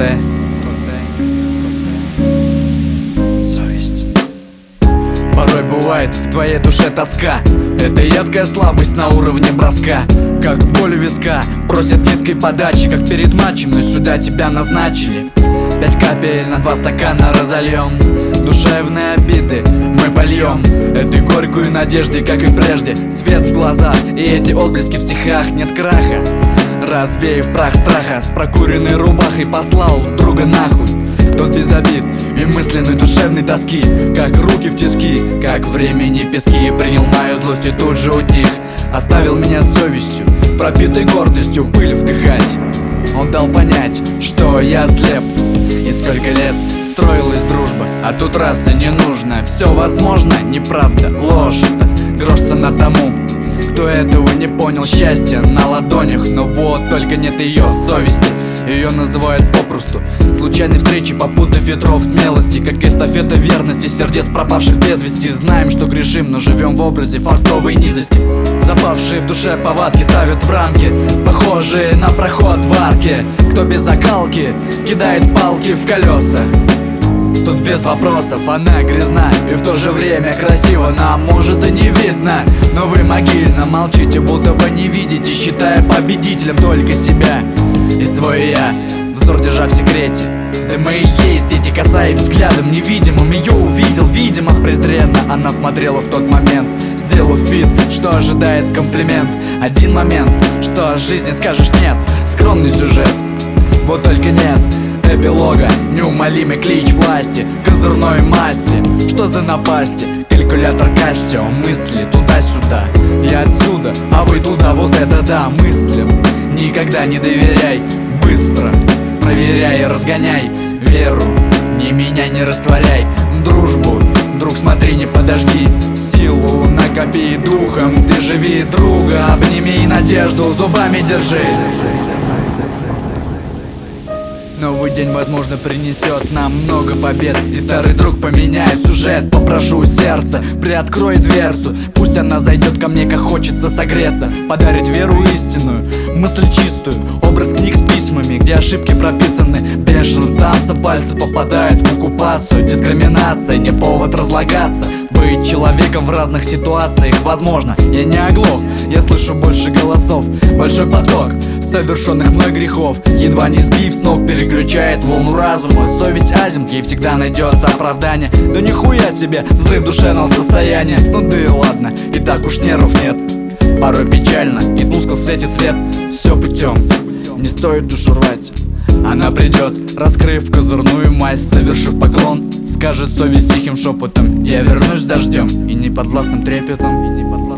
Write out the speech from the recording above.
Коте. Порой бывает в твоей душе тоска. Это едкая слабость на уровне броска. Как боль у виска, просят низкой подачи. Как перед матчем, но сюда тебя назначили. 5 капель на 2 стакана разольем. Душевные обиды мы польем этой горькой надеждой, как и прежде. Свет в глазах и эти отблески в стихах. Нет краха, развеяв прах страха, с прокуренной рубахой послал друга нахуй. Тот без обид и мысленной душевной тоски, как руки в тиски, как времени пески. Принял мою злость и тут же утих. Оставил меня совестью, пропитой гордостью, пыль вдыхать. Он дал понять, что я слеп. И сколько лет строилась дружба, а тут раз и не нужно. Все возможно, неправда, ложь это. Грош цена тому, кто этого не понял. Счастье на ладонях, но вот только нет ее совести. Ее называют попросту случайной встречи, попутав ветров смелости. Как эстафета верности сердец, пропавших без вести. Знаем, что грешим, но живем в образе фартовой низости. Запавшие в душе повадки ставят в рамки, похожие на проход в арке. Кто без закалки кидает палки в колеса. Тут без вопросов, она грязна и в то же время красиво. Нам может и не видно, но вы могильно молчите, будто бы не видите, считая победителем только себя и свой я, взор держа в секрете. Да мы и есть дети, касаясь взглядом невидимым. Ее увидел, видимо, презренно она смотрела в тот момент, сделав вид, что ожидает комплимент. Один момент, что о жизни скажешь нет. Скромный сюжет, вот только нет эпилога. Неумолимый клич власти, козырной масти. Что за напасти? Калькулятор Кассио, мысли туда-сюда. Я отсюда, а вы туда, вот это да. Мыслям никогда не доверяй. Быстро проверяй и разгоняй веру. Не меня не растворяй. Дружбу, друг, смотри, не подожди. Силу накопи духом, ты живи друга. Обними надежду, зубами держи. Новый день, возможно, принесет нам много побед, и старый друг поменяет сюжет. Попрошу сердце, приоткрой дверцу. Пусть она зайдет ко мне, как хочется согреться. Подарит веру истинную, мысль чистую. Образ книг с письмами, где ошибки прописаны. Бешено танца пальцы попадают в оккупацию. Дискриминация, не повод разлагаться. Быть человеком в разных ситуациях возможно. Я не оглох, я слышу больше голосов. Большой поток совершенных мной грехов едва не сбив с ног переключает волну разума. Совесть азим, ей всегда найдется оправдание. Да нихуя себе, взрыв душевного состояния. Ну да и ладно, и так уж нервов нет. Порой печально, и тускло светит свет. Все путем, не стоит душу рвать. Она придет, раскрыв козырную масть, совершив поклон, скажет совесть тихим шепотом: я вернусь с дождем и неподвластным трепетом.